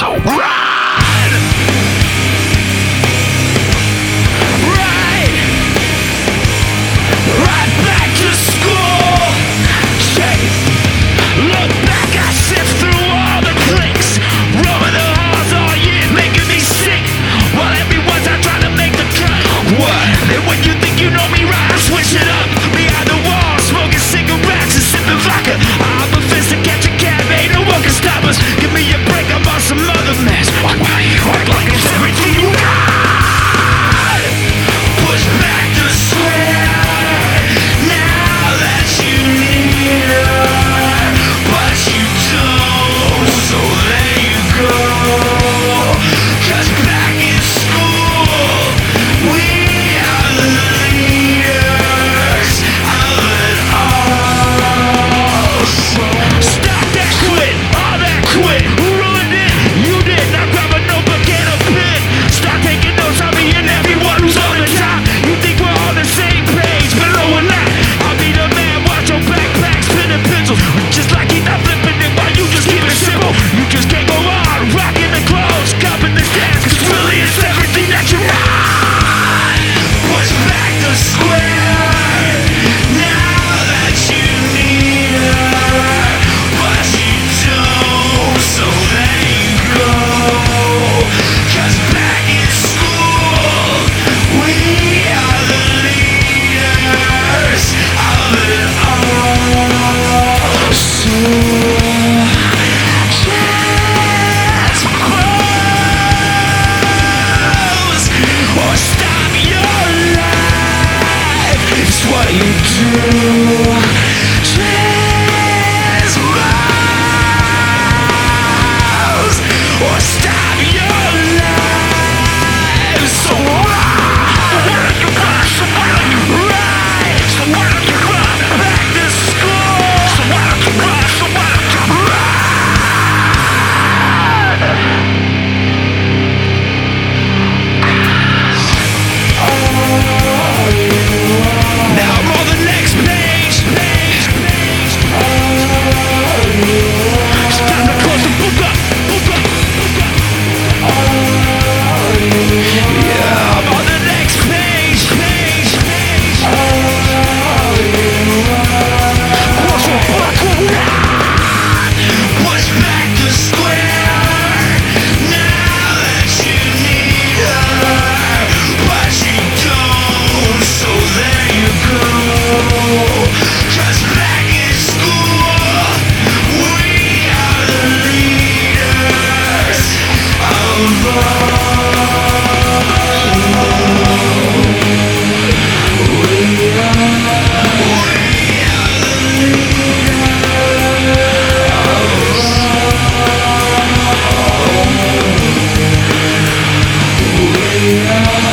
So run! Right back to school. Chase. Look back, I sift through all the clicks. Roaming the halls all year, making me sick. While everyone's out trying to make the cut. What? And when you think you know me right, I switch it up. Behind the wall, smoking cigarettes and sipping vodka. I'm a fist to catch a cab, ain't no one can stop us. Give me a break, I'm on some other mess. Why you act like it's everything you got? Push back the sweat. Now that you need her, but you don't, so there you go. 'Cause back in school, we are the leaders of it all. Stop that quit, all that quit. Who ruined it? You did. Now grab a notebook and a pen. Start taking notes on me and everyone who's on the top. You think we're all the same page, but no we're not. I'll be the man, watch your backpack, spinning pencils. Just like he's not flipping it while you just keep it simple. You just can't go on, rocking the clothes, cupping the dance, 'cause really it's everything that you want. Push back the square. Now that you need her, but you don't, so there you go. 'Cause back in school, we are the leaders of it all. So just close or stop your life. It's what you do. Just mouse or stop your life. So why don't you cry? So why don't you cry? So why don't you cry? Back to school. So why don't you cry? So why don't you cry? Now I'm on the next page. It's time to close the book up. Yeah, I'm on the next page. Close the book. Push back the square. Now that you need her, but you don't, so there you go. 'Cause back in school, we are the leaders of all.